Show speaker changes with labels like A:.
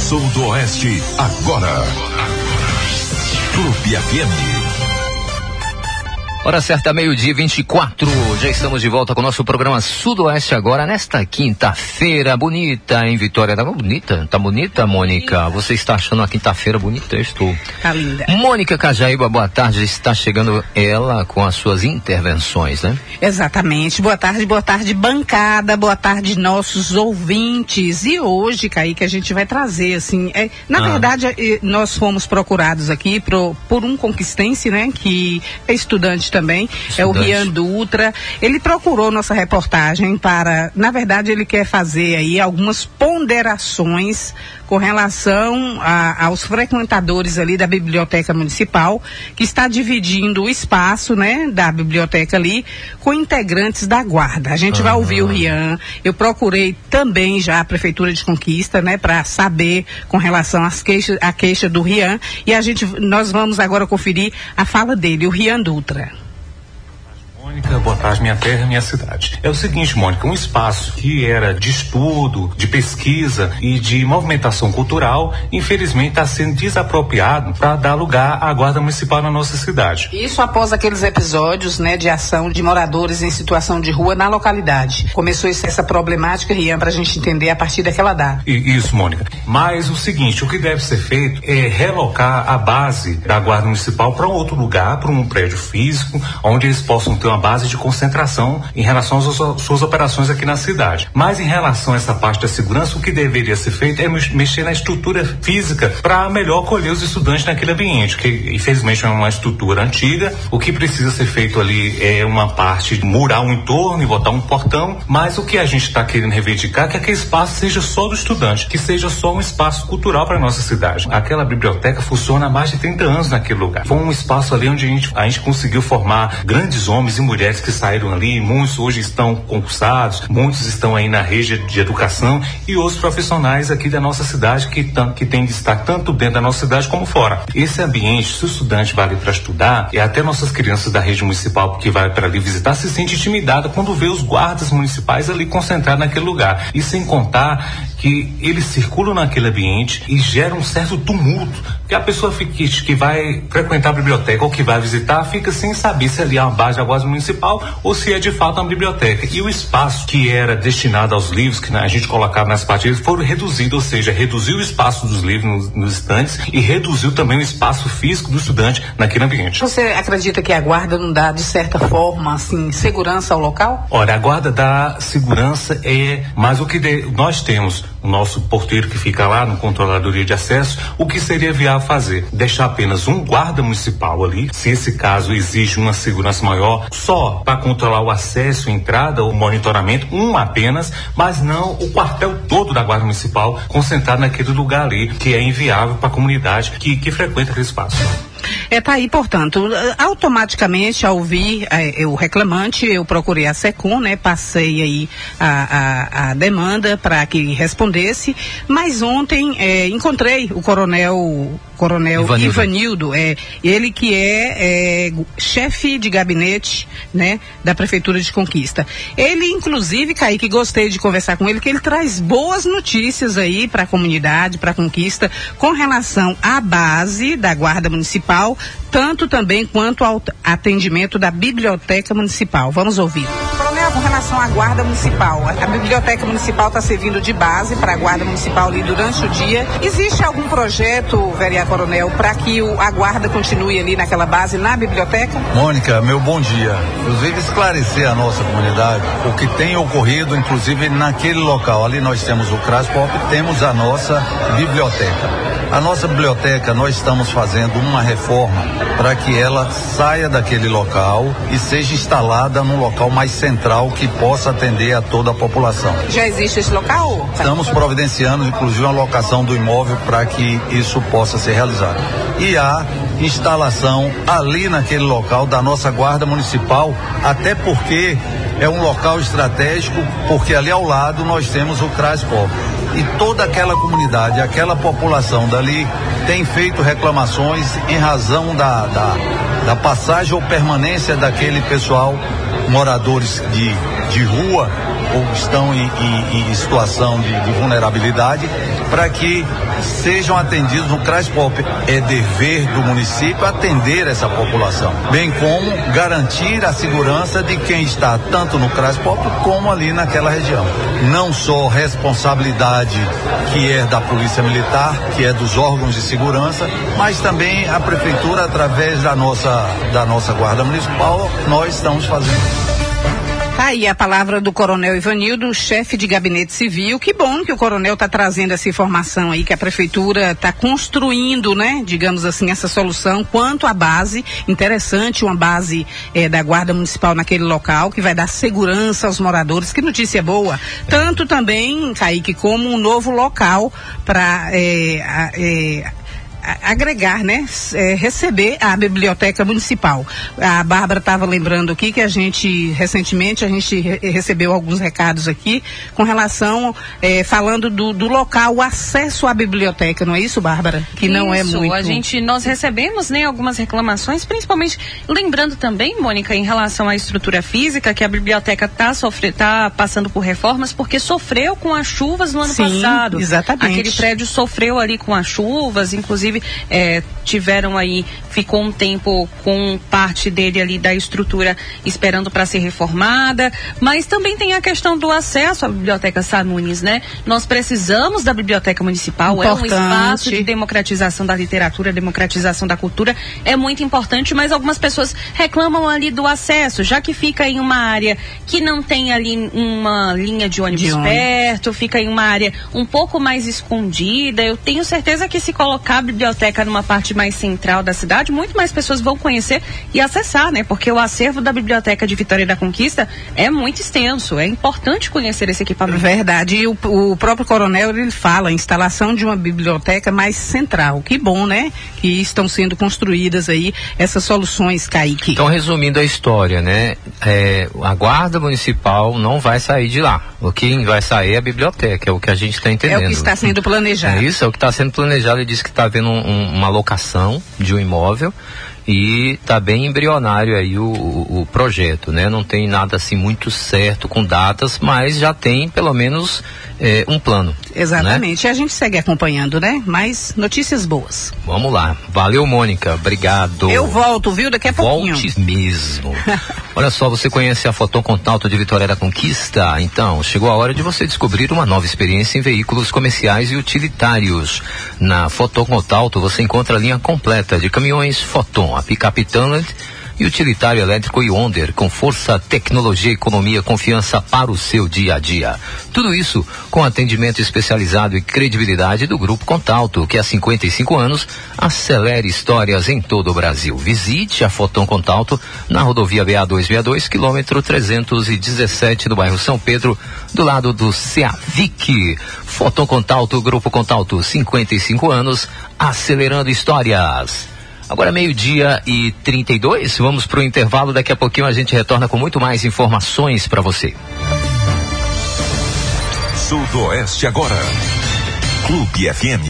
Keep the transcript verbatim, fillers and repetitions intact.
A: Sudoeste agora. Clube F M.
B: Hora certa, meio-dia vinte e quatro. Já estamos de volta com o nosso programa Sudoeste agora, nesta quinta-feira bonita em Vitória. Tá bonita? Tá bonita, Mônica? Bonita. Você está achando a quinta-feira bonita? Eu estou.
C: Tá linda.
B: Mônica Cajaíba, boa tarde. Está chegando ela com as suas intervenções, né?
C: Exatamente. Boa tarde, boa tarde, bancada. Boa tarde, nossos ouvintes. E hoje, Kaique, a gente vai trazer, assim, é, na ah. verdade, nós fomos procurados aqui pro, por um conquistense, né? Que é estudante também, Estudante. É o Rian Dutra. Ele procurou nossa reportagem para, na verdade, ele quer fazer aí algumas ponderações com relação a, aos frequentadores ali da Biblioteca Municipal, que está dividindo o espaço, né, da biblioteca ali, com integrantes da guarda. A gente uhum. vai ouvir o Rian. Eu procurei também já a Prefeitura de Conquista, né, para saber com relação às queixas, à queixa do Rian, e a gente, nós vamos agora conferir a fala dele, o Rian Dutra.
D: Mônica, boa tarde, minha terra, minha cidade. É o seguinte, Mônica, um espaço que era de estudo, de pesquisa e de movimentação cultural, infelizmente está sendo desapropriado para dar lugar à guarda municipal na nossa cidade.
C: Isso após aqueles episódios, né, de ação de moradores em situação de rua na localidade. Começou essa problemática, Rian, para a gente entender a partir daquela data.
D: E, isso, Mônica. Mas o seguinte, o que deve ser feito é relocar a base da guarda municipal para um outro lugar, para um prédio físico, onde eles possam ter uma base de concentração em relação às suas, suas operações aqui na cidade. Mas em relação a essa parte da segurança, o que deveria ser feito é mexer na estrutura física para melhor acolher os estudantes naquele ambiente, que infelizmente é uma estrutura antiga. O que precisa ser feito ali é uma parte de murar um entorno e botar um portão, mas o que a gente está querendo reivindicar é que aquele espaço seja só do estudante, que seja só um espaço cultural para a nossa cidade. Aquela biblioteca funciona há mais de trinta anos naquele lugar. Foi um espaço ali onde a gente, a gente conseguiu formar grandes homens e mulheres que saíram ali, muitos hoje estão concursados, muitos estão aí na rede de educação e outros profissionais aqui da nossa cidade que, tam, que tem destaque tanto dentro da nossa cidade como fora. Esse ambiente, se o estudante vai ali para estudar, e até nossas crianças da rede municipal que vai para ali visitar, se sente intimidada quando vê os guardas municipais ali concentrados naquele lugar. E sem contar que eles circulam naquele ambiente e geram um certo tumulto, que a pessoa fica, que vai frequentar a biblioteca ou que vai visitar fica sem saber se ali é uma base da guarda municipal ou se é de fato uma biblioteca. E o espaço que era destinado aos livros que a gente colocava nas partilhas foram reduzidos, ou seja, reduziu o espaço dos livros nos, nos estantes e reduziu também o espaço físico do estudante naquele ambiente.
C: Você acredita que a guarda não dá, de certa forma, assim, segurança ao local?
D: Olha, a guarda dá segurança, é, mas o que de, nós temos, o nosso porteiro que fica lá no controladoria de acesso, o que seria viável fazer? Deixar apenas um guarda municipal ali, se esse caso exige uma segurança maior, só para controlar o acesso, a entrada, o monitoramento, um apenas, mas não o quartel todo da guarda municipal concentrado naquele lugar ali, que é inviável para a comunidade que, que frequenta aquele espaço.
C: É, tá aí, portanto, automaticamente ao ouvir é, o reclamante, eu procurei a SECOM, né, passei aí a, a, a demanda para que respondesse, mas ontem é, encontrei o coronel Coronel Ivanildo, Ivanildo é, ele que é, é chefe de gabinete, né, da Prefeitura de Conquista. Ele, inclusive, Kaique, gostei de conversar com ele, que ele traz boas notícias aí para a comunidade, para a Conquista, com relação à base da Guarda Municipal, tanto também quanto ao atendimento da Biblioteca Municipal. Vamos ouvir. Coronel, com relação à Guarda Municipal, a Biblioteca Municipal está servindo de base para a Guarda Municipal ali durante o dia. Existe algum projeto, vereador Coronel, para que o, a guarda continue ali naquela base, na biblioteca?
E: Mônica, meu bom dia. Inclusive esclarecer a nossa comunidade o que tem ocorrido, inclusive naquele local. Ali nós temos o Craspop, temos a nossa biblioteca. A nossa biblioteca, nós estamos fazendo uma reforma para que ela saia daquele local e seja instalada num local mais central que possa atender a toda a população.
C: Já existe esse local?
E: Estamos providenciando, inclusive, a locação do imóvel para que isso possa ser realizado. E há instalação ali naquele local da nossa Guarda Municipal, até porque é um local estratégico, porque ali ao lado nós temos o Craspop. e toda aquela comunidade, aquela população dali tem feito reclamações em razão da, da, da passagem ou permanência daquele pessoal, moradores de, de rua, ou estão em, em, em situação de, de vulnerabilidade, para que sejam atendidos no CRASPOP. É dever do município atender essa população, bem como garantir a segurança de quem está tanto no CRASPOP como ali naquela região. Não só responsabilidade que é da Polícia Militar, que é dos órgãos de segurança, mas também a Prefeitura, através da nossa, da nossa Guarda Municipal, nós estamos fazendo.
C: Tá aí a palavra do Coronel Ivanildo, chefe de gabinete civil. Que bom que o coronel está trazendo essa informação aí, que a prefeitura está construindo, né, digamos assim, essa solução quanto à base. Interessante, uma base eh, da Guarda Municipal naquele local, que vai dar segurança aos moradores. Que notícia boa. Tanto também, Kaique, como um novo local para eh, eh, agregar, né, é, receber a biblioteca municipal. A Bárbara estava lembrando aqui que a gente, recentemente, a gente re recebeu alguns recados aqui com relação, é, falando do, do local, o acesso à biblioteca, não é isso, Bárbara? Que não é muito...
F: a gente, nós recebemos, né, algumas reclamações, principalmente, lembrando também, Mônica, em relação à estrutura física, que a biblioteca está tá passando por reformas, porque sofreu com as chuvas no ano
C: Sim,
F: passado.
C: Exatamente.
F: Aquele prédio sofreu ali com as chuvas, inclusive É, tiveram aí, ficou um tempo com parte dele ali da estrutura esperando para ser reformada, mas também tem a questão do acesso à biblioteca Sá Nunes, né? Nós precisamos da biblioteca municipal,
C: importante.
F: É um espaço de democratização da literatura, democratização da cultura, é muito importante, mas algumas pessoas reclamam ali do acesso, já que fica em uma área que não tem ali uma linha de ônibus, de ônibus perto, fica em uma área um pouco mais escondida. Eu tenho certeza que se colocar a biblioteca numa parte mais central da cidade, muito mais pessoas vão conhecer e acessar, né? Porque o acervo da Biblioteca de Vitória da Conquista é muito extenso, é importante conhecer esse equipamento.
C: Verdade, e o, o próprio coronel, ele fala, a instalação de uma biblioteca mais central. Que bom, né? Que estão sendo construídas aí essas soluções, Kaique.
B: Então, resumindo a história, né? É, a Guarda Municipal não vai sair de lá. O que vai sair é a biblioteca, é o que a gente está entendendo.
C: É o que está sendo planejado.
B: É isso, é o que está sendo planejado. Ele disse que está havendo um, um, uma locação de um imóvel e está bem embrionário aí o, o, o projeto, né? Não tem nada assim muito certo com datas, mas já tem pelo menos é, um plano.
C: Exatamente,
B: né?
C: E a gente segue acompanhando, né? Mas notícias boas.
B: Vamos lá, valeu, Mônica, obrigado.
C: Eu volto, viu? Daqui a pouquinho.
B: Volte mesmo. Olha só, você conhece a Foton Contato de Vitória da Conquista? Então, chegou a hora de você descobrir uma nova experiência em veículos comerciais e utilitários. Na Foton Contato você encontra a linha completa de caminhões Foton, a picape Tunlet e utilitário elétrico Yonder, com força, tecnologia, economia, confiança para o seu dia a dia. Tudo isso com atendimento especializado e credibilidade do Grupo Contalto, que há cinquenta e cinco anos acelera histórias em todo o Brasil. Visite a Foton Contalto na rodovia B A duzentos e sessenta e dois, quilômetro trezentos e dezessete, do bairro São Pedro, do lado do Ceavic. Foton Contalto, Grupo Contalto, cinquenta e cinco anos, acelerando histórias. Agora meio-dia e trinta e dois, vamos para o intervalo, daqui a pouquinho a gente retorna com muito mais informações para você.
A: Sudoeste agora. Clube F M.